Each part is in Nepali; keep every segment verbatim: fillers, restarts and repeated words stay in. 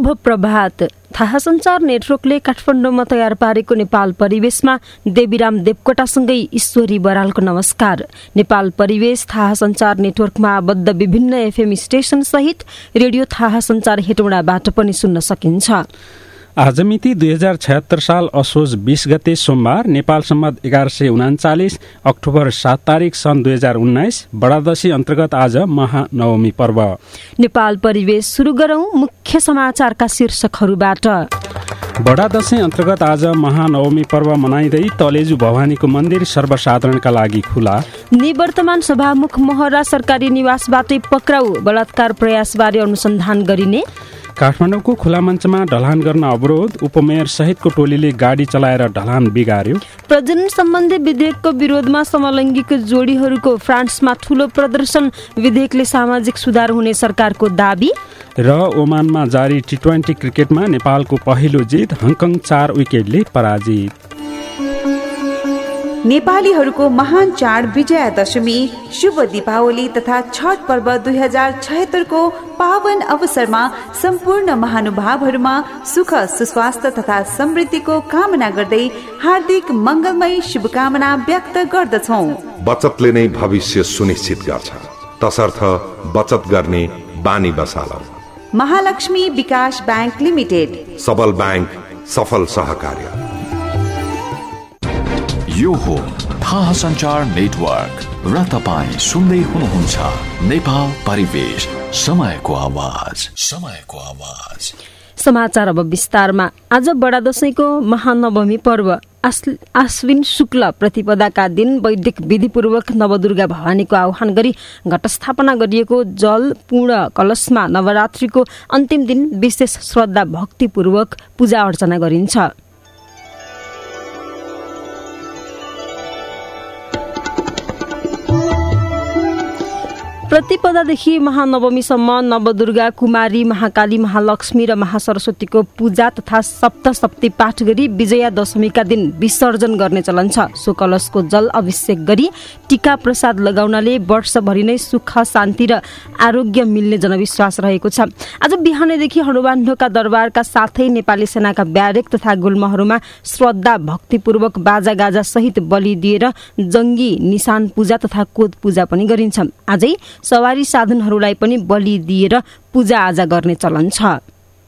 शुभ प्रभात। थाहा सञ्चार नेटवर्कले काठमाडौँमा तयार पारेको नेपाल परिवेशमा देवीराम देवकोटासँगै ईश्वरी बरालको नमस्कार। नेपाल परिवेश थाहा सञ्चार नेटवर्कमा आबद्ध विभिन्न एफएम स्टेशन सहित रेडियो थाहा सञ्चार हेटौँडाबाट पनि सुन्न सकिन्छ। आज मिति दुई हजार छयत्तर साल असोज बीस गते सोमबार, नेपाल सम्वत एघार सय उनाचालिस अक्टोबर सात तारिक सन् दुई हजार उन्नाइस, बडादशी अन्तर्गत आज महानवमी पर्व। नेपाल परिवेश सुरु गरौं मुख्य समाचारका शीर्षकहरूबाट। बडादशी अन्तर्गत आज महानवमी पर्व मनाइँदै तलेजु भवानीको मन्दिर सर्वसाधारणका लागि खुला। निवर्तमान सभामुख महरा सरकारी निवासबाटै पक्राउ, बलात्कार प्रयासबारे अनुसन्धान गरिने। काठमाडौँको खुला मञ्चमा ढलान गर्न अवरोध, उपमेयर सहितको टोलीले गाडी चलाएर ढलान बिगार्यो। प्रजनन सम्बन्धी विधेयकको विरोधमा समलैङ्गिक जोडीहरूको फ्रान्समा ठूलो प्रदर्शन, विधेयकले सामाजिक सुधार हुने सरकारको दाबी। र ओमानमा जारी टी ट्वेन्टी क्रिकेटमा नेपालको पहिलो जित, हङकङ चार विकेटले पराजित। नेपालीहरूको महान चाड विजयादशमी, शुभ दीपावली तथा छठ पर्व दुई हजार छयत्तरको पावन अवसरमा सम्पूर्ण महानुभावहरूमा सुख सुस्वास्थ्य तथा समृद्धिको कामना गर्दै हार्दिक मंगलमय शुभकामना व्यक्त गर्दछौँ। बचतले नै भविष्य सुनिश्चित गर्छ, तसर्थ बचत गर्ने बानी बसालौ। महालक्ष्मी विकास बैंक लिमिटेड, सबल बैंक, सफल सहकार्य। यो हो थाहा सञ्चार नेटवर्क र तपाईँ सुन्दै हुनुहुन्छ नेपाल परिवेश, समयको आवाज, समयको आवाज। समाचार अब विस्तारमा। आज बडादशैंको महानवमी पर्व आश्विन शुक्ल प्रतिपदाका दिन वैदिक विधिपूर्वक नवदुर्गा भवानीको आह्वान गरी घटस्थापना गरिएको जल पूर्ण कलशमा नवरात्रिको अन्तिम दिन विशेष श्रद्धा भक्तिपूर्वक पूजा अर्चना गरिन्छ। प्रतिपदादेखि महानवमीसम्म नवदुर्गा, कुमारी, महाकाली, महालक्ष्मी र महासरस्वतीको पूजा तथा सप्तशती पाठ गरी विजया दशमीका दिन विसर्जन गर्ने चलन छ। सो कलशको जल अभिषेक गरी टीका प्रसाद लगाउनाले वर्षभरि नै सुख, शान्ति र आरोग्य मिल्ने जनविश्वास रहेको छ। आज बिहानैदेखि हनुमान ढोका दरबारका साथै नेपाली सेनाका ब्यारेक तथा गुल्महरूमा श्रद्धा भक्तिपूर्वक बाजा गाजा सहित बलि दिएर जंगी निशान पूजा तथा कोद पूजा पनि गरिन्छ। आजै सवारी साधनहरूलाई पनि बलि दिएर पूजा आजा गर्ने चलन छ।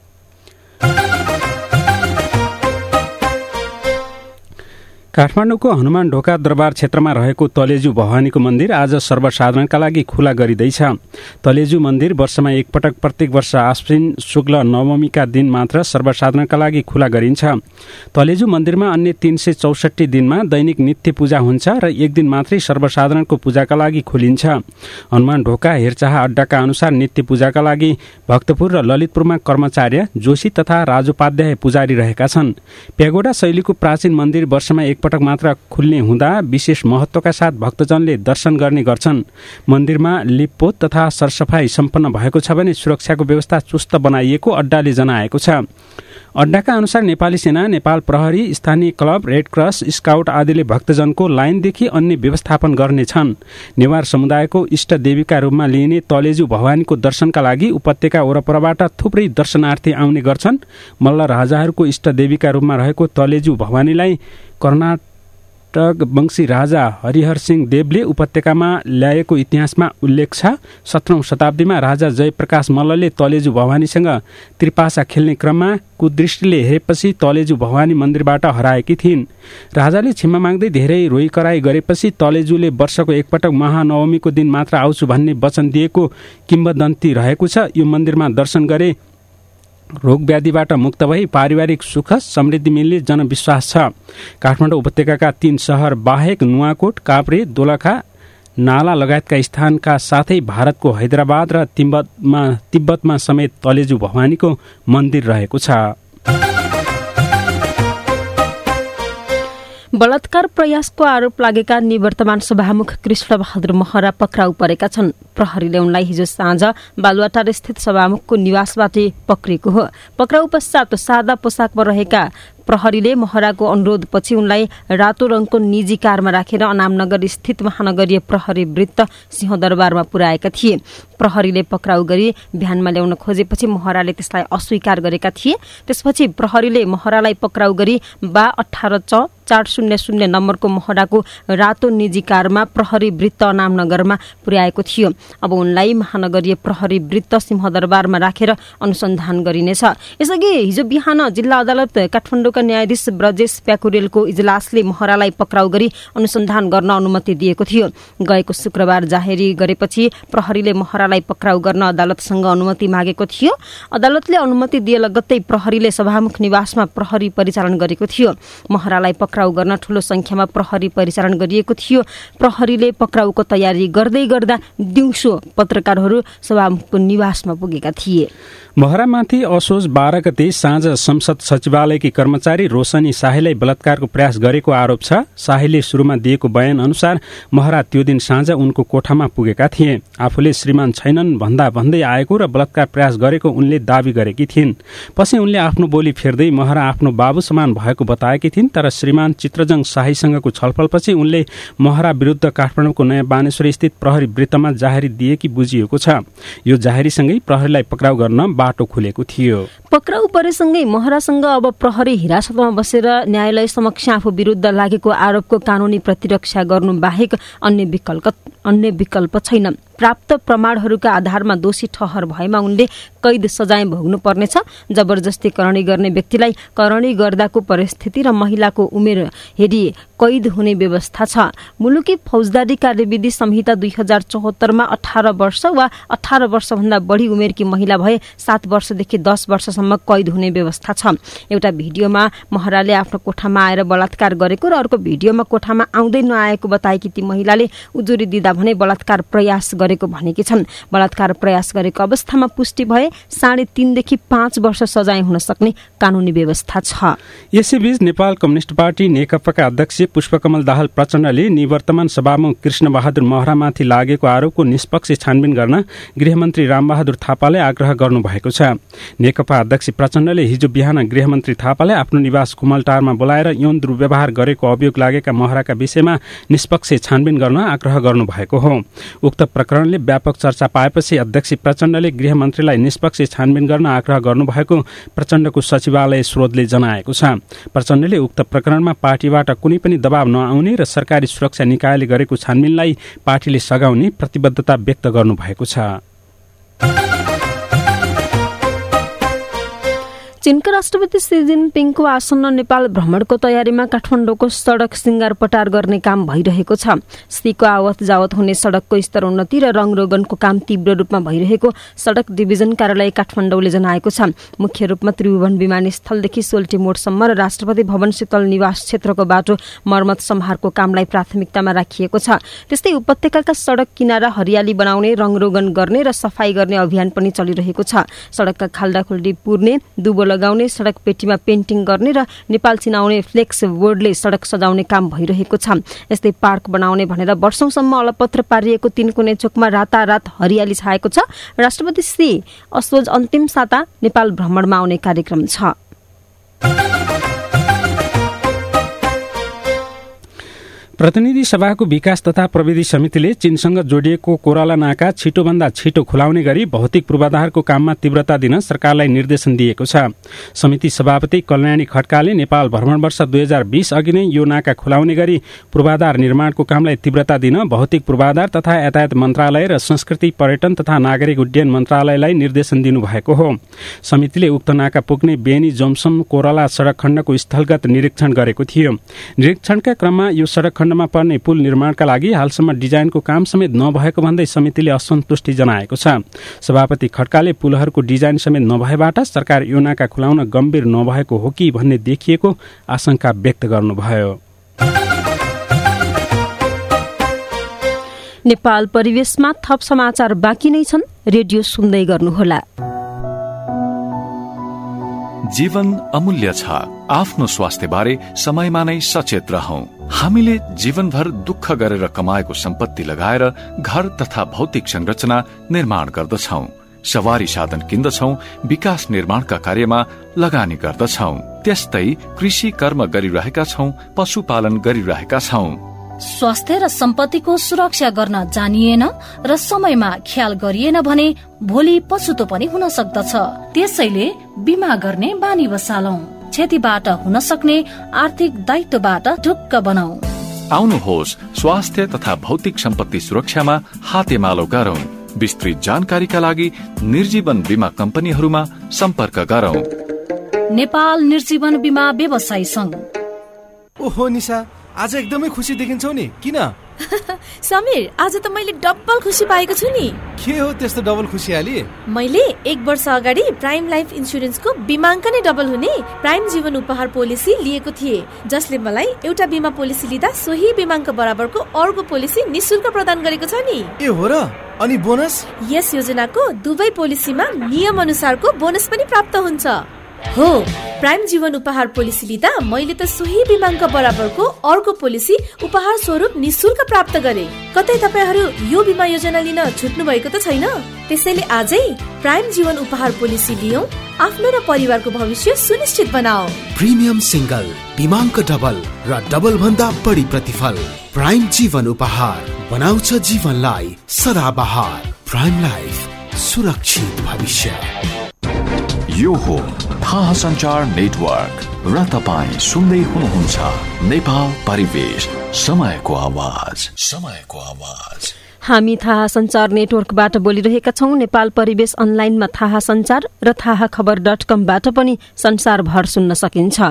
काठमाडौँको हनुमान ढोका दरबार क्षेत्रमा रहेको तलेजु भवानीको मन्दिर आज सर्वसाधारणका लागि खुला गरिँदैछ। तलेजु मन्दिर वर्षमा एकपटक प्रत्येक वर्ष आश्विन शुक्ल नवमीका दिन मात्र सर्वसाधारणका लागि खुला गरिन्छ। तलेजु मन्दिरमा अन्य तीन सय चौसठी दिनमा दैनिक नित्य पूजा हुन्छ र एक दिन मात्रै सर्वसाधारणको पूजाका लागि खोलिन्छ। हनुमान ढोका हेरचाह अड्डाका अनुसार नित्य पूजाका लागि भक्तपुर र ललितपुरमा कर्मचार्य, जोशी तथा राजोपाध्याय पुजारी रहेका छन्। प्यागोडा शैलीको प्राचीन मन्दिर वर्षमा एक पटक मात्र खुल्ने हुँदा विशेष महत्वका साथ भक्तजनले दर्शन गर्ने गर्छन्। मन्दिरमा लिपपोत तथा सरसफाई सम्पन्न भएको छ भने सुरक्षाको व्यवस्था चुस्त बनाइएको अड्डाले जनाएको छ। अड्डाका अनुसार नेपाली सेना, नेपाल प्रहरी, स्थानीय क्लब, रेड क्रस, स्काउट आदिले भक्तजनको लाइनदेखि अन्य व्यवस्थापन गर्नेछन्। नेवार समुदायको इष्ट देवीका रूपमा लिइने तलेजु भवानीको दर्शनका लागि उपत्यका वरपरबाट थुप्रै दर्शनार्थी आउने गर्छन्। मल्ल राजाहरूको इष्ट देवीका रूपमा रहेको तलेजु भवानीलाई कर्नाटक वंशी राजा हरिहर सिंह देवले उपत्यकामा ल्याएको इतिहासमा उल्लेख छ। सत्रौं शताब्दीमा राजा जयप्रकाश मल्लले तलेजु भवानीसँग त्रिपासा खेल्ने क्रममा कुदृष्टिले हेरेपछि तलेजु भवानी मन्दिरबाट हराएकी थिइन्। राजाले क्षमा माग्दै धेरै रोइ कराई गरेपछि तलेजुले वर्षको एकपटक महानवमीको दिन मात्र आउँछु भन्ने वचन दिएको किम्वदन्ती रहेको छ। यो मन्दिरमा दर्शन गरे रोग व्याधिबाट मुक्त भई पारिवारिक सुख समृद्धि मिल्ने जनविश्वास छ। काठमाडौँ उपत्यकाका तीन शहर बाहेक नुवाकोट, काभ्रे, दोलखा, नाला लगायतका स्थानका साथै भारतको हैदराबाद र तिब्बतमा तिब्बतमा समेत तलेजु भवानीको मन्दिर रहेको छ। बलात्कार प्रयासको आरोप लागेका निवर्तमान सभामुख कृष्ण बहादुर महरा पक्राउ परेका छन्। प्रहरीले उनलाई हिजो साँझ बालुवाटार स्थित सभामुखको निवासबाटै पक्रेको हो। पक्राउ पश्चात सादा पोसाकमा रहेका प्रहरीले महराको अनुरोधपछि उनलाई रातो रङको निजी कारमा राखेर अनामनगर स्थित महानगरीय प्रहरी वृत्त सिंहदरबारमा पुर्याएका थिए। प्रहरीले पक्राउ गरी भ्यानमा ल्याउन खोजेपछि महराले त्यसलाई अस्वीकार गरेका थिए। त्यसपछि प्रहरीले महरालाई पक्राउ गरी बा अठार च चार शून्य शून्य नम्बरको महराको रातो निजी कारमा प्रहरी वृत्त अनामनगरमा पुर्याएको थियो। अब उनलाई महानगरीय प्रहरी वृत्त सिंहदरबारमा राखेर अनुसन्धान गरिनेछ। यसअघि हिजो बिहान जिल्ला अदालत काठमाडौँका न्यायाधीश ब्रजेश प्याकुरेलको इजलासले महरालाई पक्राउ गरी अनुसन्धान गर्न अनुमति दिएको थियो। गएको शुक्रबार जाहेरी गरेपछि प्रहरीले महरालाई पक्राउ गर्न अदालतसँग अनुमति मागेको थियो। अदालतले अनुमति दिए लगत्तै प्रहरीले सभामुख निवासमा प्रहरी परिचालन गरेको थियो। महरालाई पक्राउ गर्न ठूलो संख्यामा प्रहरी परिचालन गरिएको थियो। प्रहरीले पक्राउको तयारी गर्दै गर्दा दिउँसो पत्रकारहरू सभामुखको निवासमा पुगेका थिए। महरामाथि असोज बाह्र गते साँझ संसद सचिवालयकी कर्मचारी रोशनी शाहीलाई बलात्कारको प्रयास गरेको आरोप छ। शाहीले सुरुमा दिएको बयान अनुसार महरा त्यो दिन साँझ उनको कोठामा पुगेका थिए। आफूले श्रीमान छैनन् भन्दा भन्दै आएको र बलात्कार प्रयास गरेको उनले दावी गरेकी थिइन्। पछि उनले आफ्नो बोली फेर्दै महरा आफ्नो बाबु समान भएको बताएकी थिइन्। तर श्रीमान चित्रजङ शाहीसँगको छलफलपछि उनले महरा विरुद्ध काठमाडौँको नयाँ बानेश्वर स्थित प्रहरी वृत्तमा जाहेरी दिएकी बुझिएको छ। यो जाहेरीसँगै प्रहरीलाई पक्राउ गर्न बाटो खुलेको थियो। पक्राउ परेसँगै महरासँग अब प्रहरी हिरासतमा बसेर न्यायालय समक्ष आफू विरुद्ध लागेको आरोपको कानूनी प्रतिरक्षा गर्नु बाहेक अन्य विकल्प अन्य विकल्प छैन। प्राप्त प्रमाणहरूका आधारमा दोषी ठहर भएमा उनले कैद सजाय भोग्नु पर्नेछ। जबरजस्ती करणी गर्ने व्यक्तिलाई करणी गर्दाको परिस्थिति र महिलाको उमेर हेरी कैद हुने व्यवस्था छ। मुलुकी फौजदारी कार्यविधि संहिता दुई हजार चौहत्तरमा अठार वर्ष वा अठार वर्षभन्दा बढी उमेरकी महिला भए सात वर्षदेखि दस वर्षसम्म कैद हुने व्यवस्था छ। एउटा भिडियोमा महराले आफ्नो कोठामा आएर बलात्कार गरेको र अर्को भिडियोमा कोठामा आउँदै नआएको बताएकी ती महिलाले उजुरी दिँदा भने बलात्कार प्रयास गरेको भनेकी छन्। बलात्कार प्रयास गरेको अवस्थामा पुष्टि भए साढे तीनदेखि पाँच वर्ष सजाय हुन सक्ने कानूनी व्यवस्था छ। यसैबीच नेपाल कम्युनिष्ट पार्टी नेकपाका अध्यक्ष पुष्पकमल दाहाल प्रचण्डले निवर्तमान सभामुख कृष्ण बहादुर महरामाथि लागेको आरोपको निष्पक्ष छानबिन गर्न गृहमन्त्री रामबहादुर थापालाई आग्रह गर्नुभएको छ। नेकपा अध्यक्ष प्रचण्डले हिजो बिहान गृहमन्त्री थापालाई आफ्नो निवास कुमलटारमा बोलाएर यौन दुर्व्यवहार गरेको अभियोग लागेका महराका विषयमा निष्पक्ष छानबिन गर्न आग्रह गर्नुभएको हो। उक्त प्रकरणले व्यापक चर्चा पाएपछि अध्यक्ष प्रचण्डले गृहमन्त्रीलाई निष्पक्ष छानबिन गर्न आग्रह गर्नुभएको प्रचण्डको सचिवालय स्रोतले जनाएको छ। प्रचण्डले उक्त प्रकरणमा पार्टीबाट कुनै पनि दबाव नआउने र सरकारी सुरक्षा निकायले गरेको छानबिनलाई पार्टीले सघाउने प्रतिबद्धता व्यक्त गर्नुभएको छ। चीनका राष्ट्रपति सी जिनपिङको आसन्न नेपाल भ्रमणको तयारीमा काठमाडौँको सड़क सिंगारपटार गर्ने काम भइरहेको छ। सीको आवत जावत हुने सड़कको स्तर उन्नति र रङरोगनको काम तीव्र रूपमा भइरहेको सड़क डिभिजन कार्यालय काठमाडौँले जनाएको छ। मुख्य रूपमा त्रिभुवन विमानस्थलदेखि सोल्टी मोडसम्म र राष्ट्रपति भवन शीतल निवास क्षेत्रको बाटो मर्मत सम्हारको कामलाई प्राथमिकतामा राखिएको छ। त्यस्तै उपत्यकाका सड़क किनारा हरियाली बनाउने, रङरोगन गर्ने र सफाई गर्ने अभियान पनि चलिरहेको छ। सड़कका खाल्डाखुल्डी पुर्ने, दुबो लगाउने, सड़क पेटीमा पेन्टिङ गर्ने र नेपाल चिनाउने फ्लेक्स बोर्डले सड़क सजाउने काम भइरहेको छ। यस्तै पार्क बनाउने भनेर वर्षौंसम्म अलपत्र पारिएको तीनकुने चोकमा रातारात हरियाली छाएको छ। राष्ट्रपति श्री असोज अन्तिम साता नेपाल भ्रमणमा आउने कार्यक्रम छ। प्रतिनिधि सभाको विकास तथा प्रविधि समितिले चीनसँग जोडिएको कोराला नाका छिटोभन्दा छिटो खुलाउने गरी भौतिक पूर्वाधारको काममा तीव्रता दिन सरकारलाई निर्देशन दिएको छ। समिति सभापति कल्याणी खड्काले नेपाल भ्रमण वर्ष दुई हजार बीस अघि नै यो नाका खुलाउने गरी पूर्वाधार निर्माणको कामलाई तीव्रता दिन भौतिक पूर्वाधार तथा यातायात मन्त्रालय र संस्कृति पर्यटन तथा नागरिक उड्डयन मन्त्रालयलाई निर्देशन दिनुभएको हो। समितिले उक्त नाका पुग्ने बेनी जोमसम कोराला सड़क खण्डको स्थलगत निरीक्षण गरेको थियो। निरीक्षणका क्रममा यो सड़क खण्डमा पर्ने पुल निर्माणका लागि हालसम्म डिजाइनको काम समेत नभएको भन्दै समितिले असन्तुष्टि जनाएको छ। सभापति खड्काले पुलहरूको डिजाइन समेत नभएबाट सरकार यो नाका खुलाउन गम्भीर नभएको हो कि भन्ने देखिएको आशंका व्यक्त गर्नुभयो। नेपाल परिवेशमा थप समाचार बाँकी नै छन्। रेडियो सुन्दै गर्नुहोला। जीवन अमूल्य छ। आफ्नो स्वास्थ्य बारे समयमा नै सचेत रहौं। हामीले जीवनभर दुःख गरेर कमाएको सम्पत्ति लगाएर घर तथा भौतिक संरचना निर्माण गर्दछौं। सवारी साधन किन्दछौं, विकास निर्माणका कार्यमा लगानी गर्दछौं। त्यस्तै कृषि कर्म गरिरहेका छौं, पशुपालन गरिरहेका छौं। स्वास्थ्य र सम्पत्तिको सुरक्षा गर्न जानिएन र समयमा ख्याल गरिएन भने भोलि पछुतो पनि हुन सक्दछ। त्यसैले बीमा गर्ने बानी बसालौं। क्षतिबाट हुन सक्ने आर्थिक दायित्वबाट ढुक्क बनाऊ। आउनुहोस्, स्वास्थ्य तथा भौतिक सम्पत्ति सुरक्षामा हातेमालो गरौं। विस्तृत जानकारीका लागि निर्जीवन बीमा कम्पनीहरूमा सम्पर्क गरौं। नेपाल निर्जीवन बीमा व्यवसायी संघ। ओहो निशा, आज एकदमै खुसी देखिन्छौ नि, किन? समीर, आज त मैले डबल खुसी पाएको छु नि। के हो त्यस्तो डबल खुसियाली? मैले एक वर्ष अगाडि प्राइम लाइफ इन्स्योरेन्सको बीमाङ्क नै डबल हुने प्राइम जीवन उपहार पोलिसी लिएको थिएँ, जसले मलाई एउटा बीमा पोलिसी लिँदा सोही बीमाङ्क बराबरको अर्को पोलिसी निशुल्क प्रदान गरेको छ नि। ए हो र? अनि बोनस? यस योजनाको दुवै पोलिसीमा नियम अनुसारको बोनस पनि प्राप्त हुन्छ। हो, प्राइम जीवन उपहार पोलिसी लिँदा मैले त सोही बीमाङ्क बराबरको अर्को पोलिसी उपहार स्वरूप निशुल्क प्राप्त गरे। कतै तपाईहरू यो बीमा योजना लिन छुट्नु भएको त छैन? त्यसैले आजै प्राइम जीवन उपहार पोलिसी लियौं, आफ्नो र परिवारको भविष्य सुनिश्चित बनाऊ। प्रिमियम सिंगल, बीमाङ्क डबल र डबल भन्दा बढी प्रतिफल। प्राइम जीवन उपहार बनाउँछ जीवनलाई सदाबहार। प्राइम लाइफ, सुरक्षित भविष्य। यो हो थाहा सञ्चार नेटवर्क र तपाईँ सुन्दै हुनुहुन्छ नेपाल परिवेश, समयको आवाज। समयको आवाज। हामी थाहा सञ्चार नेटवर्कबाट बोलिरहेका छौं। नेपाल परिवेश अनलाइनमा थाहा सञ्चार र थाहा खबर डट कमबाट पनि संसारभर सुन्न सकिन्छ।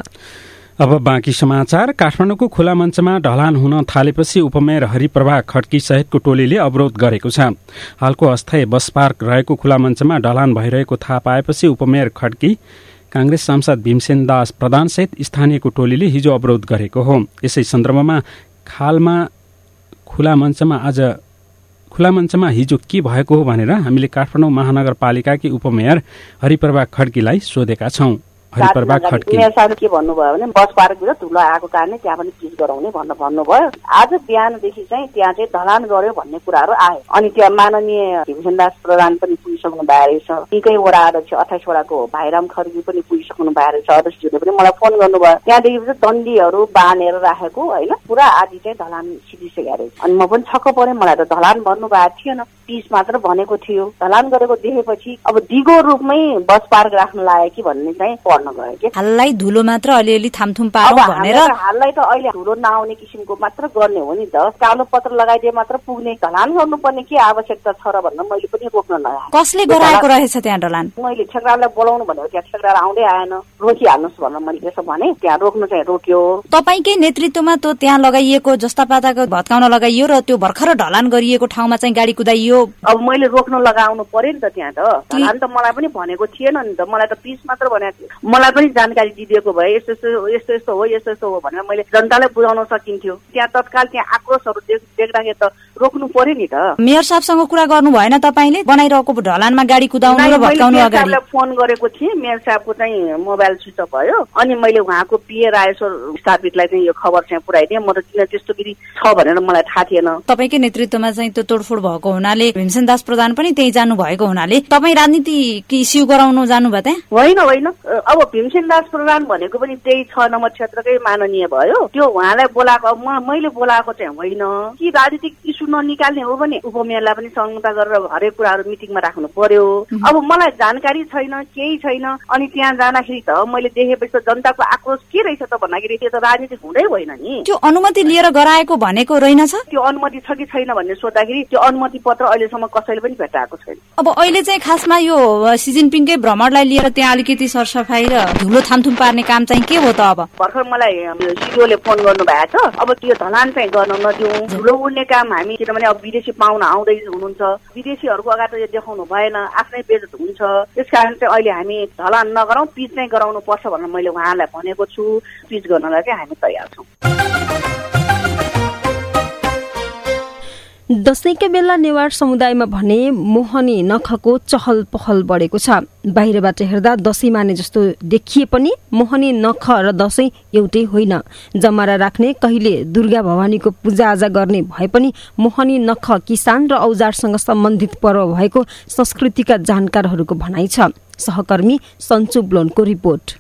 अब बाँकी समाचार। काठमाडौँको खुला मञ्चमा ढलान हुन थालेपछि उपमेयर हरिप्रभा खड्की सहितको टोलीले अवरोध गरेको छ। हालको अस्थायी बस पार्क रहेको खुला मञ्चमा ढलान भइरहेको थाहा पाएपछि उपमेयर खड्की, कांग्रेस सांसद भीमसेन दास प्रधान सहित स्थानीयको टोलीले हिजो अवरोध गरेको हो। यसै सन्दर्भमा खालमा खुला मञ्चमा आज खुला मञ्चमा हिजो के भएको हो भनेर हामीले काठमाडौँ महानगरपालिकाकी उपमेयर हरिप्रभा खड्कीलाई सोधेका छौं। हरिप्रभा खड्की मेयर साहबले के भन्नुभयो भने बस पार्कभित्र धुलो आएको कारणले त्यहाँ पनि पिच गराउने भनेर भन्नुभयो। आज बिहानदेखि चाहिँ त्यहाँ चाहिँ ढलान गर्यो भन्ने कुराहरू आयो। अनि त्यहाँ माननीय भीमसेन दास प्रधान पनि पुगिसक्नु भएको रहेछ। निकै वडा अध्यक्ष अठाइस वडाको भाइराम खड्की पनि पुगिसक्नु भएको रहेछ। अध्यक्षज्यूले पनि मलाई फोन गर्नुभयो। त्यहाँदेखि चाहिँ डन्डीहरू बाँधेर राखेको होइन, पुरा आदि चाहिँ ढलान सिधिसकेको रहेछ। अनि म पनि छक्क परेँ। मलाई त ढलान भन्नु भएको थिएन, पिच मात्र भनेको थियो। ढलान गरेको देखेपछि अब दिगो रूपमै बस पार्क राख्न लाग्यो कि भन्ने चाहिँ हाललाई धुलो मात्र अलिअलि थामथुम पारौँ भनेर। हाललाई त अहिले धुलो नआउने किसिमको मात्र गर्ने हो नि त। कालो पत्र लगाइदिए मात्र पुग्ने, ढलान गर्नुपर्ने के आवश्यकता छ र भनेर मैले पनि रोक्न लगाएँ। कसले गराएको रहेछ त्यहाँ ढलान? मैले ठेकरालाई बोलाउनु भनेको त्यहाँ ठेकरा आउँदै आएन, रोकिहाल्नुहोस् भनेर मैले त्यसो भने त्यहाँ रोक्नु चाहिँ रोक्यो। तपाईँकै नेतृत्वमा त त्यहाँ लगाइएको जस्ता पाताको भत्काउन लगाइयो र त्यो भर्खर ढलान गरिएको ठाउँमा चाहिँ गाडी कुदाइयो। अब मैले रोक्न लगाउनु पर्यो नि त। त्यहाँ त ढलान त मलाई पनि भनेको थिएन नि त। मलाई त पिच मात्र भनेको थियो। मलाई पनि जानकारी दिदिएको भए यस्तो यस्तो यस्तो हो यस्तो यस्तो हो भनेर मैले जनतालाई बुझाउन सकिन्थ्यो। त्यहाँ तत्काल त्यहाँ आक्रोशहरू देख्दाखेरि त रोक्नु पर्यो नि त। मेयर साहबसँग कुरा गर्नु भएन तपाईँले बनाइरहेको ढलानमा गाडी कुदाउनु र भत्काउनु अगाडि? फोन गरेको थिएँ, मेयर साहबको चाहिँ मोबाइल स्विच अफ भयो। अनि मैले उहाँको पिए रायेश्वर स्थापितलाई चाहिँ यो खबर चाहिँ पुर्याइदिएँ। म त किन त्यस्तो गिरी छ भनेर मलाई थाहा थिएन। तपाईँकै नेतृत्वमा चाहिँ त्यो तोडफोड भएको हुनाले भीमसेन दास प्रधान पनि त्यही जानु भएको हुनाले तपाईँ राजनीति इस्यु गराउनु जानुभयो त्यहाँ? होइन होइन, अब भीमसेन दास प्रधान भनेको पनि त्यही छ नम्बर क्षेत्रकै माननीय भयो। त्यो उहाँलाई बोलाएको मैले बोलाएको चाहिँ होइन कि राजनीतिक इस्यु ननिकाल्ने हो भने उपमेयरलाई पनि संहिता गरेर हरेक कुराहरू मिटिङमा राख्नु पर्यो। अब मलाई जानकारी छैन, केही छैन। अनि त्यहाँ जाँदाखेरि त मैले देखेपछि त जनताको आक्रोश के रहेछ त भन्दाखेरि त्यो त राजनीतिक हुँदै होइन नि। त्यो अनुमति लिएर गराएको भनेको रहेनछ? त्यो अनुमति छ कि छैन भन्ने सोद्धाखेरि त्यो अनुमति पत्र अहिलेसम्म कसैले पनि भेटाएको छैन। अब अहिले चाहिँ खासमा यो सी जिनपिङकै भ्रमणलाई लिएर त्यहाँ अलिकति सरसफाई र धुलो थामथुम पार्ने काम चाहिँ के हो त? अब भर्खर मलाई सिडिओले फोन गर्नु भएको छ। अब त्यो ढलान चाहिँ गर्न नदिउँ, धुलो उड्ने काम हामी, किनभने अब विदेशी पाहुना आउँदै हुनुहुन्छ, विदेशीहरूको अगाडि देखाउनु भएन, आफ्नै बेइज्जत हुन्छ। त्यसकारण चाहिँ अहिले हामी ढलान नगरौँ, पिच नै गराउनु पर्छ भनेर मैले उहाँलाई भनेको छु। पिच गर्नलाई चाहिँ हामी तयार छौँ। दशैंका बेला नेवार समुदायमा भने मोहनी नखको चहल पहल बढेको छ। बाहिरबाट हेर्दा दशैं माने जस्तो देखिए पनि मोहनी नख र दशैं एउटै होइन। जमारा राख्ने, कहिले दुर्गा भवानीको पूजाआजा गर्ने भए पनि मोहनी नख किसान र औजारसँग सम्बन्धित पर्व भएको संस्कृतिका जानकारहरूको भनाइ छ। सहकर्मी सन्चु ब्लोनको रिपोर्ट।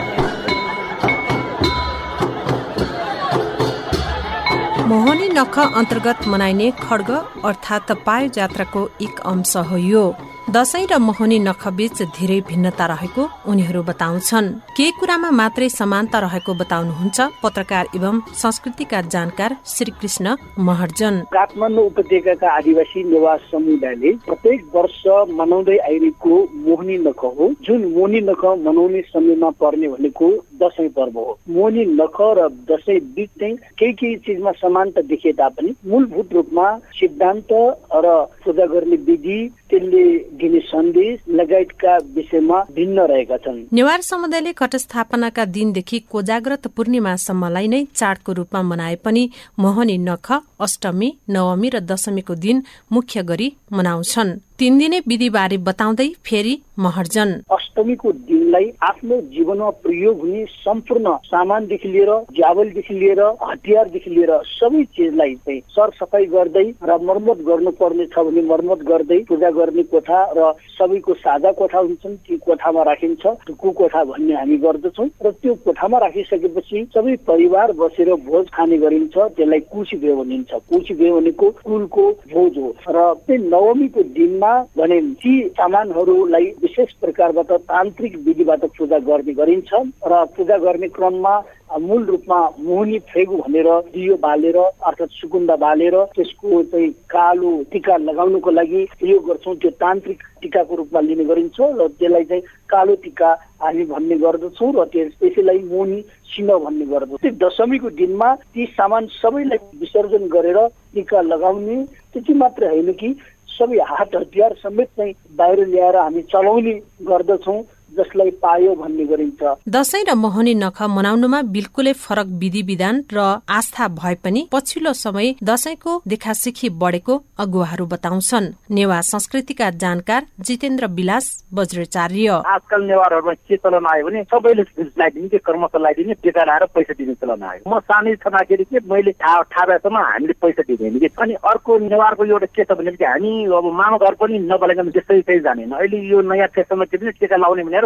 मोहनी नख अन्तर्गत मनाइने खड्ग अर्थात् पायो जात्राको एक अंश हो यो। दशैं र मोहनी नख बीच धेरै भिन्नता रहेको उनीहरू बताउँछन्। केही कुरामा मात्रै समानता रहेको बताउनुहुन्छ पत्रकार एवं संस्कृतिका जानकार श्री कृष्ण महर्जन। काठमाडौँ उपत्यकाका आदिवासी नेवार समुदायले प्रत्येक वर्ष मनाउँदै आइरहेको मोहनी नख हो, जुन मोहनी नख मनाउने समयमा पर्ने भनेको दशैं पर्व हो। मोहनी नख र दशैं बीच चाहिँ केही केही चिजमा समानता देखिए तापनि मूलभूत रूपमा सिद्धान्त र पूजा गर्ने विधि, त्यसले दिने सन्देश लगायतका विषयमा भिन्न रहेका छन्। नेवार समुदायले घटस्थापनाका दिनदेखि कोजाग्रत पूर्णिमासम्मलाई नै चाडको रूपमा मनाए पनि मोहनी नख अष्टमी, नवमी र दशमीको दिन मुख्य गरी मनाउँछन्। तीन दिने विधिबारे बताउँदै फेरि महर्जन। अष्टमीको दिनलाई आफ्नो जीवनमा प्रयोग हुने सम्पूर्ण सामानदेखि लिएर ज्यावलदेखि लिएर हतियारदेखि लिएर सबै चिजलाई चाहिँ सरसफाई गर्दै र मर्मत गर्नुपर्ने छ भने मर्मत गर्दै पूजा गर्ने कोठा र सबैको साझा कोठा हुन्छन्, ती कोठामा राखिन्छ। टुकु कोठा भन्ने हामी गर्दछौँ र त्यो कोठामा राखिसकेपछि सबै परिवार बसेर भोज खाने गरिन्छ। त्यसलाई कुची भेउ भनिन्छ। कुची भेउ भनेको कुलको भोज हो र त्यो नवमीको दिनमा भने ती सामानहरूलाई विशेष प्रकारबाट तान्त्रिक विधिबाट पूजा गर्ने गरिन्छ र पूजा गर्ने क्रममा मूल रूपमा मोहनी फेगु भनेर दियो बालेर अर्थात् सुकुन्दा बालेर त्यसको चाहिँ कालो टीका लगाउनुको लागि प्रयोग गर्छौँ। त्यो तान्त्रिक टीकाको रूपमा लिने गरिन्छ र त्यसलाई चाहिँ कालो टीका हामी भन्ने गर्दछौँ र त्यसैलाई मोहनी सिन भन्ने गर्दछौँ। त्यो दशमीको दिनमा ती सामान सबैलाई विसर्जन गरेर टीका लगाउने, त्यति मात्र होइन कि सबै हात हतियार समेत चाहिँ बाहिर ल्याएर हामी चलाउने गर्दछौँ, जसलाई पायो भन्ने गरिन्छ। दशैं र मोहनी नख मनाउनुमा बिल्कुलै फरक विधि विधान र आस्था भए पनि पछिल्लो समय दशैंको देखासिखी बढेको अगुवाहरू बताउँछन्। नेवा संस्कृतिका जानकार जितेन्द्र विलास वज्राचार्य। आजकल नेवारहरूमा के चलन आयो भने सबैले लगाइदिने के कर्म लगाइदिने, टीका लगाएर पैसा दिने चलन आयो। म सानै छँदाखेरि के मैले थाहा थाहा भएसम्म हामीले पैसा दिँदैन कि। अनि अर्को नेवारको एउटा के छ भने हामी अब मामा घर पनि नबलाइकन त्यसै चाहिँ जानेन। अहिले यो नयाँ फेसनमा के पनि टीका लाउने भनेर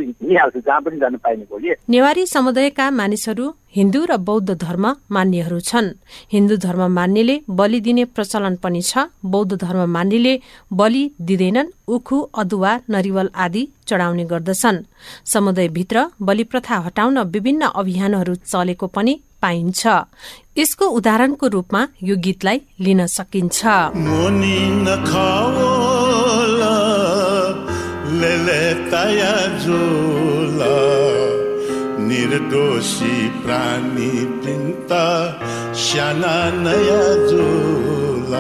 नेवारी समुदायका मानिसहरू हिन्दू र बौद्ध धर्म मान्नेहरू छन्। हिन्दू धर्म मान्नेले बलि दिने प्रचलन पनि छ। बौद्ध धर्म मान्नेले बलि दिँदैनन्, उखु, अदुवा, नरिवल आदि चढाउने गर्दछन्। समुदायभित्र बलि प्रथा हटाउन विभिन्न अभियानहरू चलेको पनि पाइन्छ। यसको उदाहरणको रूपमा यो गीतलाई लिन सकिन्छ। लेलेताया झोला निर्दोषी प्राणी पिन्ता साना नयाँ झोला।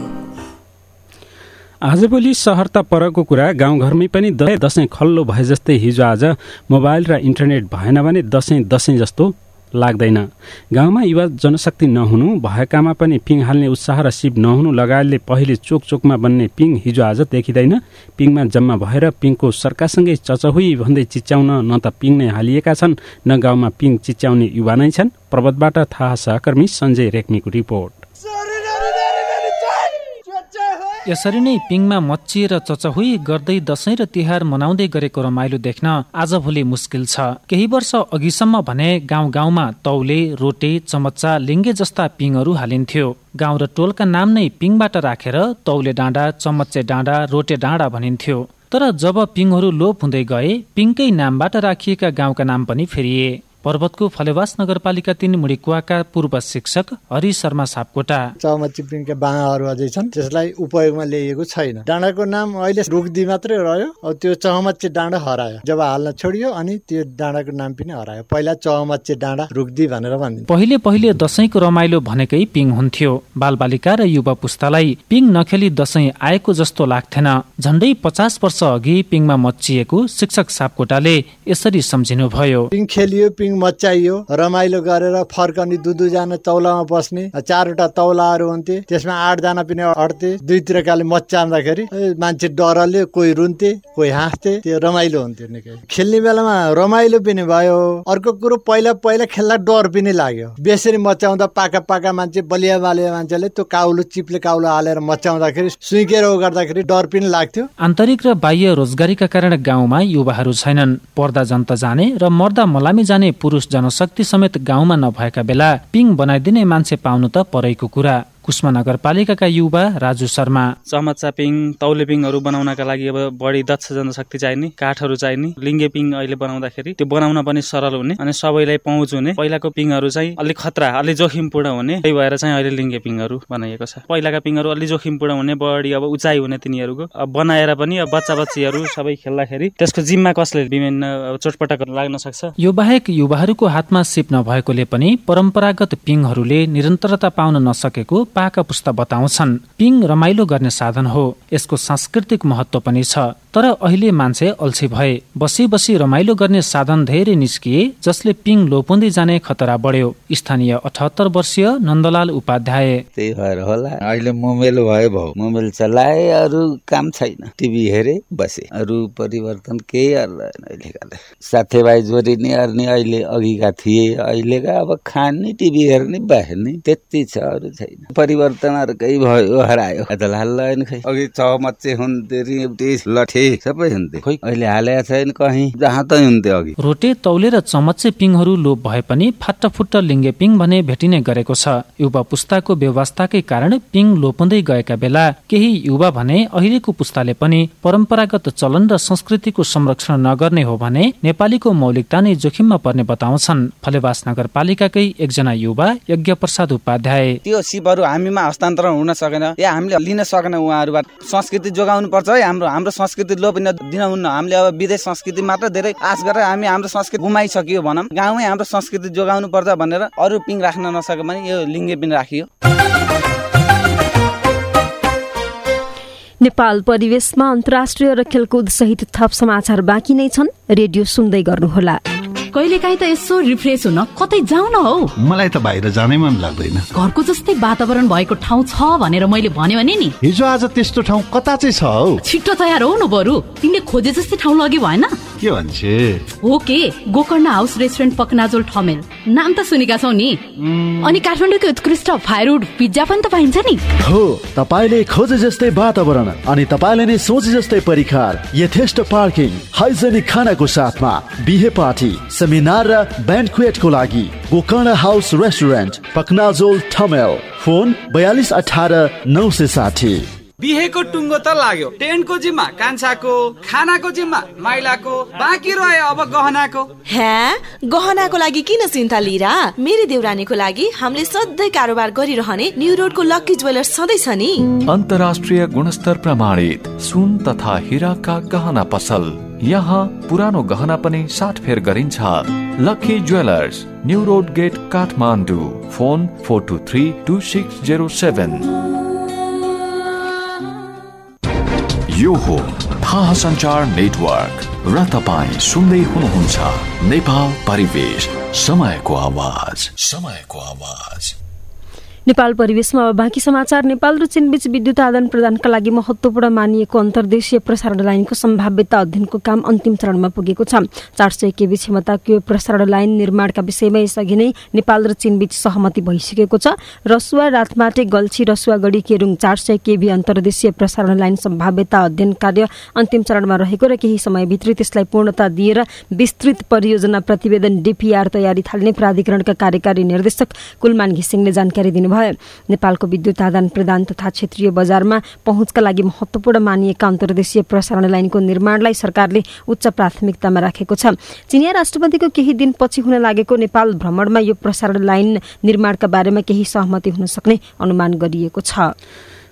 आजभोलि सहर त परको कुरा, गाउँघरमै पनि दशैं खल्लो भए जस्तै हिजो आज मोबाइल र इन्टरनेट भएन भने दशैं दशैं जस्तो लाग्दैन। गाउँमा युवा जनशक्ति नहुनु, भएकामा पनि पिङ हाल्ने उत्साह र सिप नहुनु लगायतले पहिले चोक चोकमा बन्ने पिङ हिजो आज देखिँदैन। पिङमा जम्मा भएर पिङको सर्कासँगै चचहुई भन्दै चिच्याउन न त पिङ नै हालिएका छन्, न गाउँमा पिङ चिच्याउने युवा नै छन्। पर्वतबाट थाहा सहकर्मी सञ्जय रेग्मीको रिपोर्ट। यसरी नै पिङमा मच्चिएर चचहुई गर्दै दशैं र तिहार मनाउँदै गरेको रमाइलो देख्न आजभोलि मुस्किल छ। केही वर्ष अघिसम्म भने गाउँ गाउँमा तौले, रोटे, चमच्चा, लिङ्गे जस्ता पिङहरू हालिन्थ्यो। गाउँ र टोलका नाम नै पिङबाट राखेर तौले डाँडा, चमच्चे डाँडा, रोटे डाँडा भनिन्थ्यो। तर जब पिङहरू लोप हुँदै गए, पिङकै नामबाट राखिएका गाउँका नाम पनि फेरिए। पर्वतको फलेवास नगरपालिका तीन मुडिकुवाका पूर्व शिक्षक हरि शर्मा सापकोटा। चमच्ची पिङका बाँगाहरू अझै छन्, त्यसलाई उपयोगमा ल्याइएको छैन। डाँडाको नाम अहिले रुखदी मात्रै रह्यो। अब त्यो चमच्चे डाँडा हरायो। जब हाल्न छोडियो अनि त्यो डाँडाको नाम पनि हरायो। पहिला चमच्चे डाँडा रुखदी भनेर भनिन्थ्यो। पहिले पहिले दशैंको रमाइलो भनेकै पिङ हुन्थ्यो। बालबालिका र युवा पुस्तालाई पिङ नखेली दशैं आएको जस्तो लाग्थेन। झण्डै पचास वर्ष अघि पिङमा मच्चिएको शिक्षक सापकोटाले यसरी सम्झिनुभयो। पिङ खेलियो, पिङ पिङ मच्चाइयो, रमाइलो गरेर फर्कने, दुई दुईजना तौलामा बस्ने, चारवटा तौलाहरू हुन्थे, त्यसमा आठजना पनि अड्थे। दुईतिरकाले मच्चाउँदाखेरि मान्छे डरले कोही रुन्थे, कोही हाँस्थे, त्यो रमाइलो हुन्थ्यो निकै। खेल्ने बेलामा रमाइलो पनि भयो। अर्को कुरो पहिला पहिला खेल्दा डर पनि लाग्यो। बेसरी मच्चाउँदा पाका पाका मान्छे, बलिया बालिया मान्छेले त्यो काउलो चिप्ले काउलो हालेर मच्चाउँदाखेरि सुइकेर गर्दाखेरि डर पनि लाग्थ्यो। आन्तरिक र बाह्य रोजगारीका कारण गाउँमा युवाहरू छैनन्। पर्दा जन्त जाने र मर्दा मलामी जाने पुरुष जनशक्ति समेत गाउँमा नभएका बेला पिङ बनाइदिने मान्छे पाउनु त परेको कुरा। कुस्मा नगरपालिकाका युवा राजु शर्मा चमच्चा पिङ, तौले पिङहरू बनाउनका लागि अब बढी दक्ष जनशक्ति चाहिने, काठहरू चाहिने। लिङ्गे पिङ अहिले बनाउँदाखेरि त्यो बनाउन पनि सरल हुने अनि सबैलाई पहुँच हुने। पहिलाको पिङहरू चाहिँ अलिक खतरा, अलि जोखिमपूर्ण हुने, त्यही भएर चाहिँ अहिले लिङ्गे पिङहरू बनाइएको छ। पहिलाका पिङहरू अलि जोखिमपूर्ण हुने, बढी अब उचाइ हुने तिनीहरूको। अब बनाएर पनि अब बच्चा बच्चीहरू सबै खेल्दाखेरि त्यसको जिम्मा कसले विभिन्न चोटपटक लाग्न सक्छ। यो बाहेक युवाहरूको हातमा सिप नभएकोले पनि परम्परागत पिङहरूले निरन्तरता पाउन नसकेको पाका पुस्ता बताउँछन्। पिङ रमाइलो गर्ने साधन हो, यसको सांस्कृतिक महत्व पनि छ। तर अहिले मान्छे अल्छी भए, बसी बसी रमाइलो गर्ने साधन धेरै निस्किए, जसले पिङ लोपुँदै जाने खतरा बढ्यो। स्थानीय अठहत्तर वर्षीय नन्दलाल उपाध्याय त्यही भएर होला अहिले मोबाइल भयो भयो मोबाइल चलाए, अरू काम छैन, टिभी हेरे बसे, अरू परिवर्तन केही गर्दैन। अहिले साथीभाइ जोडिने अर्ने अहिले अघिका थिए, अहिलेका अब खाने, टिभी हेर्ने, बस्ने, त्यति छ, अरू छैन। परिवर्तनहरूकै भयो, हरायो। खै अघि चमच्चे हुन्थे, लठे सबै हुन्थे, खोइ अहिले हालेको छैन कहीँ, जहाँ तै हुन्थे अघि। रोटे, तौले र चमच्चे पिङहरू लोप भए पनि फाट्टाफुट्ट लिङ्गे पिङ भने भेटिने गरेको छ। युवा पुस्ताको व्यवस्थाकै कारण पिङ लोपुँदै गएका बेला केही युवा भने अहिलेको पुस्ताले पनि परम्परागत चलन र संस्कृतिको संरक्षण नगर्ने हो भने नेपालीको मौलिकता नै जोखिममा पर्ने बताउँछन्। फलेवास नगरपालिकाकै एकजना युवा यज्ञ प्रसाद उपाध्याय त्यो सिपहरू हामीमा हस्तान्तरण हुन सकेन या हामीले लिन सकेन। उहाँहरूबाट संस्कृति जोगाउनु पर्छ है। हाम्रो हाम्रो संस्कृति लोप दिन हुन्न। हामीले अब विदेश संस्कृति मात्र धेरै आश गरेर हामी हाम्रो संस्कृति गुमाइसकियो भनौँ। गाउँमै हाम्रो संस्कृति जोगाउनु पर्छ भनेर अरू पिङ राख्न नसके पनि यो लिङ्गे पिङ राखियो। नेपाल परिवेशमा अन्तर्राष्ट्रिय र खेलकुद सहित थप समाचार बाँकी नै छन्। रेडियो सुन्दै गर्नुहोला। कहिलेकाहीँ त यसो रिफ्रेस हुन कतै जाउँ न हौ। मलाई त बाहिर जानै मन लाग्दैन। घरको जस्तै वातावरण भएको ठाउँ छ भनेर मैले भन्यो भने नि, हिजो आज त्यस्तो ठाउँ कता चाहिँ छ हौ। छिट्टो तयार हो न बरु, तिमीले खोजे जस्तै ठाउँ लग्यो भएन। के भन्छे? हो के, गोकर्ण हाउस रेस्टुरेन्ट पकनाजोल ठमेल, नाम त सुनेका छौ नि। अनि काठमाडौँको उत्कृष्ट फायरवुड पिज्जा पनि त पाइन्छ नि। हो, तपाईले खोजे जस्तै वातावरण अनि तपाईले नै सोचे जस्तै परिकार, यथेष्ट पार्किङ, हाइजेनिक खानाको साथमा बिहे पार्टी, सेमिनार र ब्यान्क्वेटको लागि Gokarna house restaurant Paknajol Thamel. Phone बयालिस अठार नौ सय साठी। बिहेको टुङ्गो त लाग्यो, टेन्टको जिम्मा कान्छाको, खानाको जिम्मा माइलाको, बाँकी रह्यो अब गहनाको। हे, गहनाको लागि किन चिन्ता लिरा? मेरी देउरानीको लागि हामीले सधैँ कारोबार गरिरहने न्यू रोडको लक्की ज्वेलर्स सधैँ छ नि। अन्तर्राष्ट्रिय गुणस्तर प्रमाणित सुन तथा हीराका गहना पसल। यहाँ पुरानो गहना पनि साटफेर गरिन्छ। Lucky jewellers, new road gate, Kathmandu. Phone four two three two six zero seven. यो हो थाहा सञ्चार नेटवर्क र तपाईँ सुन्दै हुनुहुन्छ नेपाल परिवेश, समयको आवाज, समयको आवाज। नेपाल परिवेशमा अब बाँकी समाचार। नेपाल र चीनबीच विद्युत आदान प्रदानका लागि महत्वपूर्ण मानिएको अन्तर्देशीय प्रसारण लाइनको सम्भाव्यता अध्ययनको काम अन्तिम चरणमा पुगेको छ। चार सय केबी क्षमताको यो प्रसारण लाइन निर्माणका विषयमा यसअघि नै नेपाल र चीनबीच सहमति भइसकेको छ। रसुवा रातमाटे गल्छी रसुवागढी केरुङ चार सय केबी अन्तर्देशीय प्रसारण लाइन सम्भाव्यता अध्ययन कार्य अन्तिम चरणमा रहेको र केही समयभित्रै त्यसलाई पूर्णता दिएर विस्तृत परियोजना प्रतिवेदन डीपीआर तयारी थाल्ने प्राधिकरणका कार्यकारी निर्देशक कुलमान घिसिङले जानकारी दिनुभयो। नेपालको विद्युत आदान प्रदान तथा क्षेत्रीय बजारमा पहुँचका लागि महत्वपूर्ण मानिएका अन्तर्देशीय प्रसारण लाइनको निर्माणलाई सरकारले उच्च प्राथमिकतामा राखेको छ। चिनिया राष्ट्रपतिको केही दिनपछि हुन लागेको नेपाल भ्रमणमा यो प्रसारण लाइन निर्माणका बारेमा केही सहमति हुन सक्ने अनुमान गरिएको छ।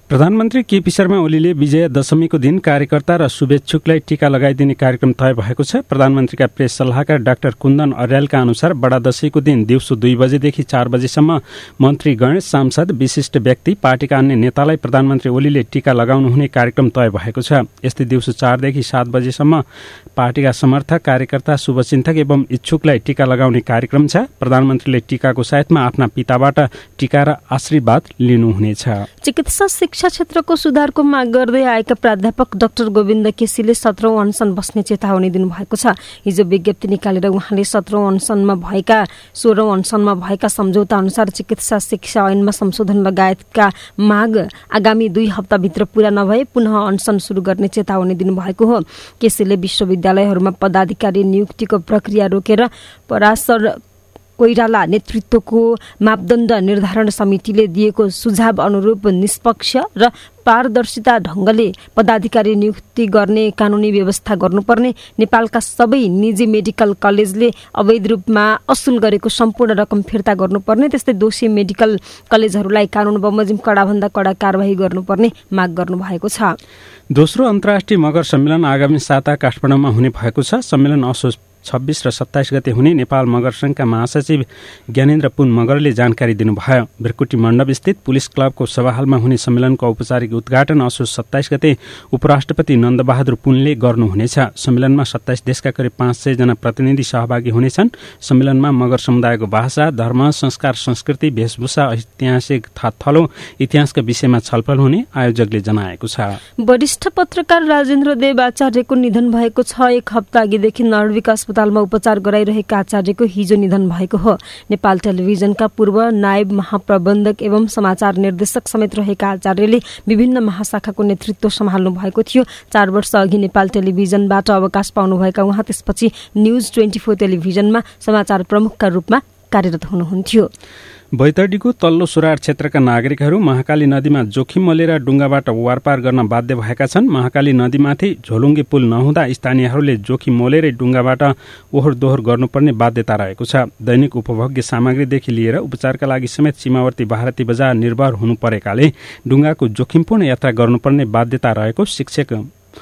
प्रधानमन्त्री केपी शर्मा ओलीले विजया दशमीको दिन कार्यकर्ता र शुभेच्छुकलाई टीका लगाइदिने कार्यक्रम तय भएको छ। प्रधानमन्त्रीका प्रेस सल्लाहकार डाक्टर कुन्दन अर्यालका अनुसार बडा दशैंको दिन दिउँसो दुई बजेदेखि चार बजेसम्म मन्त्रीगण, सांसद, विशिष्ट व्यक्ति, पार्टीका अन्य नेतालाई प्रधानमन्त्री ओलीले टीका लगाउनु हुने कार्यक्रम तय भएको छ। यस्तै दिउँसो चारदेखि सात बजेसम्म पार्टीका समर्थक, कार्यकर्ता, शुभचिन्तक एवं इच्छुकलाई टीका लगाउने कार्यक्रम छ। प्रधानमन्त्रीले टीकाको साथमा आफ्ना पिताबाट टीका र आशीर्वाद लिनुहुनेछ। चिकित्सा शिक्षा क्षेत्रको सुधारको माग गर्दै आएका प्राध्यापक डाक्टर गोविन्द केसीले सत्रौं अनसन बस्ने चेतावनी दिनुभएको छ। हिजो विज्ञप्ति निकालेर उहाँले सत्रौं अनसनमा भएका सोह्रौं अनसनमा भएका सम्झौता अनुसार चिकित्सा शिक्षा ऐनमा संशोधन लगायतका माग आगामी दुई हप्ताभित्र पूरा नभए पुनः अनसन शुरू गर्ने चेतावनी दिनुभएको हो। केसीले विश्वविद्यालयहरूमा पदाधिकारी नियुक्तिको प्रक्रिया रोकेर पराशर कोइराला नेतृत्वको मापदण्ड निर्धारण समितिले दिएको सुझाव अनुरूप निष्पक्ष र पारदर्शिता ढंगले पदाधिकारी नियुक्ति गर्ने कानूनी व्यवस्था गर्नुपर्ने, नेपालका सबै निजी मेडिकल कलेजले अवैध रूपमा असुल गरेको सम्पूर्ण रकम फिर्ता गर्नुपर्ने, त्यस्तै दोषी मेडिकल कलेजहरूलाई कानून बमोजिम कडाभन्दा कडा कारवाही गर्नुपर्ने माग गर्नुभएको छ। दोस्रो अन्तर्राष्ट्रिय मगर सम्मेलन आगामी साता काठमाडौँमा हुने भएको छ। सम्मेलन असोज छब्बीस र सत्ताइस गते हुने नेपाल मगर संघका महासचिव ज्ञानेन्द्र पुन मगरले जानकारी दिनुभयो। बिर्कुटी मण्डप स्थित पुलिस क्लबको सभाहालमा हुने सम्मेलनको औपचारिक उद्घाटन असोज सत्ताइस गते उपराष्ट्रपति नन्दबहादुर पुनले गर्नुहुनेछ। सम्मेलनमा सत्ताइस देशका करिब पाँच सय जना प्रतिनिधि सहभागी हुनेछन्। सम्मेलनमा मगर समुदायको भाषा, धर्म, संस्कार, संस्कृति, वेशभूषा, ऐतिहासिक थलो इतिहासका विषयमा छलफल हुने आयोजकले जनाएको छ। वरिष्ठ पत्रकार राजेन्द्र देव आचार्यको निधन भएको छ। एक हप्ता अघिदेखि नर्विक अस्पतालमा उपचार गराइरहेका आचार्यको हिजो निधन भएको हो। नेपाल टेलिभिजनका पूर्व नायब महाप्रबन्धक एवं समाचार निर्देशक समेत रहेका आचार्यले विभिन्न महाशाखाको नेतृत्व सम्हाल्नु भएको थियो। चार वर्ष अघि नेपाल टेलिभिजनबाट अवकाश पाउनुभएका उहाँ त्यसपछि न्यूज ट्वेन्टी फोर टेलिभिजनमा समाचार प्रमुखका रूपमा कार्यरत हुनुहुन्थ्यो। बैतडीको तल्लो सुरार क्षेत्रका नागरिकहरू महाकाली नदीमा जोखिम मोलेर डुङ्गाबाट वारपार गर्न बाध्य भएका छन्। महाकाली नदीमाथि झोलुङ्गे पुल नहुँदा स्थानीयहरूले जोखिम मोलेरै डुङ्गाबाट ओहोर दोहोर गर्नुपर्ने बाध्यता रहेको छ। दैनिक उपभोग्य सामग्रीदेखि लिएर उपचारका लागि समेत सीमावर्ती भारती बजार निर्भर हुनु परेकाले डुङ्गाको जोखिमपूर्ण यात्रा गर्नुपर्ने बाध्यता रहेको शिक्षक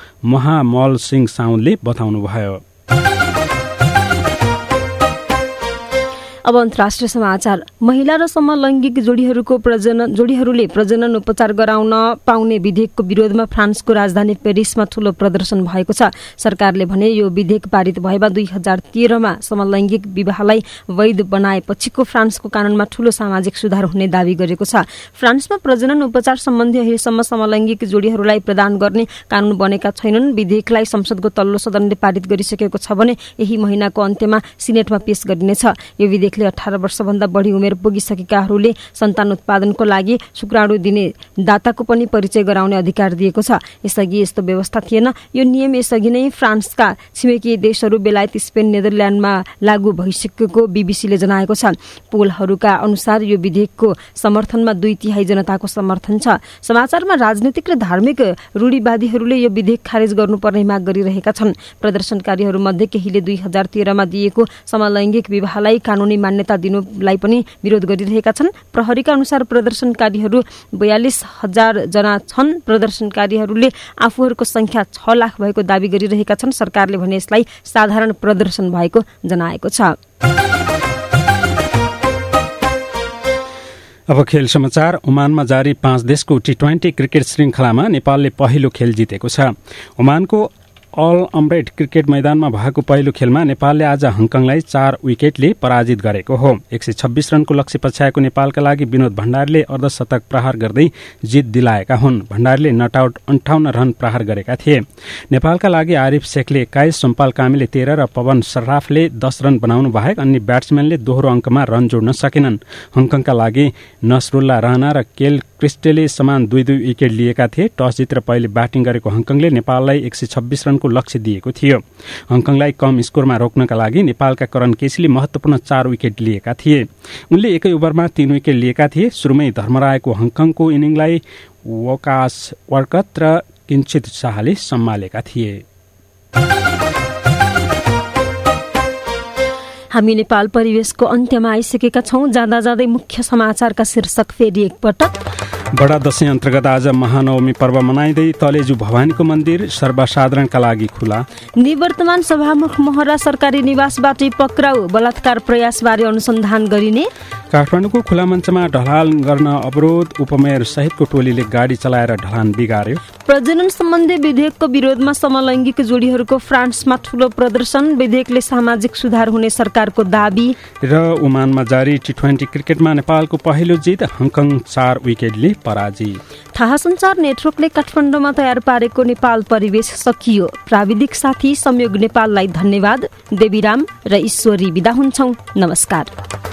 महामल सिंह साउदले बताउनुभयो। अब अन्तर्राष्ट्रिय समाचार। महिला र समलैङ्गिक जोडीहरूको प्रजनन जोडीहरूले प्रजनन उपचार गराउन पाउने विधेयकको विरोधमा फ्रान्सको राजधानी पेरिसमा ठूलो प्रदर्शन भएको छ। सरकारले भने यो विधेयक पारित भएमा दुई हजार तेह्रमा समलैङ्गिक विवाहलाई वैध बनाएपछिको फ्रान्सको कानूनमा ठूलो सामाजिक सुधार हुने दावी गरेको छ। फ्रान्समा प्रजनन उपचार सम्बन्धी अहिलेसम्म समलैङ्गिक जोडीहरूलाई प्रदान गर्ने कानून बनेका छैनन्। विधेयकलाई संसदको तल्लो सदनले पारित गरिसकेको छ भने यही महिनाको अन्त्यमा सिनेटमा पेश गरिनेछ। यो विधेयक अठार वर्षभन्दा बढी उमेर पुगिसकेकाहरूले सन्तान उत्पादनको लागि शुक्राणु दिने दाताको पनि परिचय गराउने अधिकार दिएको छ। यसअघि यस्तो व्यवस्था थिएन। यो नियम यसअघि नै फ्रान्सका छिमेकी देशहरू बेलायत, स्पेन, नेदरल्याण्डमा लागू भइसकेको बीबीसीले जनाएको छ। पोलहरूका अनुसार यो विधेयकको समर्थनमा दुई तिहाई जनताको समर्थन छ। समाचारमा राजनीतिक र धार्मिक रूढिवादीहरूले यो विधेयक खारेज गर्नुपर्ने माग गरिरहेका छन्। प्रदर्शनकारीहरूमध्ये केहीले दुई हजार तेह्रमा दिएको समलैङ्गिक विवाहलाई कानूनी मान्यता दिनुलाई पनि विरोध गरिरहेका छन्। प्रहरीका अनुसार प्रदर्शनकारीहरू बयालिस हजार जना छन्। प्रदर्शनकारीहरूले आफूहरूको संख्या छ लाख भएको दावी गरिरहेका छन्। सरकारले भने यसलाई साधारण प्रदर्शन भएको जनाएको छ। अब खेल समाचार। ओमानमा जारी पाँच देशको टी ट्वेन्टी क्रिकेट श्रृंखलामा नेपालले पहिलो खेल जितेको छ। ओमानको अल अम्ब्रेड क्रिकेट मैदानमा भएको पहिलो खेलमा नेपालले आज हङकङलाई चार विकेटले पराजित गरेको हो। एक सय छब्बीस रनको लक्ष्य पछ्याएको नेपालका लागि विनोद भण्डारीले अर्धशतक प्रहार गर्दै जित दिलाएका हुन्। भण्डारीले नटआउट अन्ठाउन्न रन प्रहार गरेका थिए। नेपालका लागि आरिफ शेखले एक्काइस, सोमपाल कामीले तेह्र र पवन सर्राफले दस रन बनाउनु बाहेक अन्य ब्याट्सम्यानले दोहोरो अङ्कमा रन जोड्न सकेनन्। हङकङका लागि नसरुल्ला राणा र केल क्रिस्टेले समान दुई दुई विकेट लिएका थिए। टस जितेर पहिले ब्याटिङ गरेको हङकङले नेपाललाई एक सय छब्बीस रनको लक्ष्य दिएको थियो। हङकङलाई कम स्कोरमा रोक्नका लागि नेपालका करण केसीले महत्वपूर्ण चार विकेट लिएका थिए। उनले एकै ओभरमा तीन विकेट लिएका थिए। सुरुमै धर्मरायको हङकङको इनिङलाई वकास वर्कत र किञ्चित शाहले सम्हालेका थिए। हामी नेपाल परिवेशको अन्त्यमा आइसकेका छौं। जाँदा जाँदै मुख्य समाचारका शीर्षक फेरि एकपटक। बडा दशैं अन्तर्गत आज महानवमी पर्व मनाइँदै तलेजु भवानीको मन्दिर सर्वसाधारणका लागि खुला। निवर्तमान सभामुख महरा सरकारी निवासबाटै पक्राउ, बलात्कार प्रयासबारे अनुसन्धान गरिने। काठमाडौँको खुला मञ्चमा ढलान गर्न अवरोध, उपमेयर सहितको टोलीले गाडी चलाएर ढलान बिगार्यो। प्रजनन सम्बन्धी विधेयकको विरोधमा समलैङ्गिक जोडीहरूको फ्रान्समा ठूलो प्रदर्शन, विधेयकले सामाजिक सुधार हुने सरकारको दाबी। र ओमानमा जारी टी ट्वेन्टी क्रिकेटमा नेपालको पहिलो जित, हङकङ चार विकेटले पराजित। थाहा सञ्चार नेटवर्कले काठमाडौँमा तयार पारेको नेपाल परिवेश सकियो। प्राविधिक साथी संयोग नेपाललाई धन्यवाद। देवीराम र ईश्वरी बिदा हुन्छौं। नमस्कार।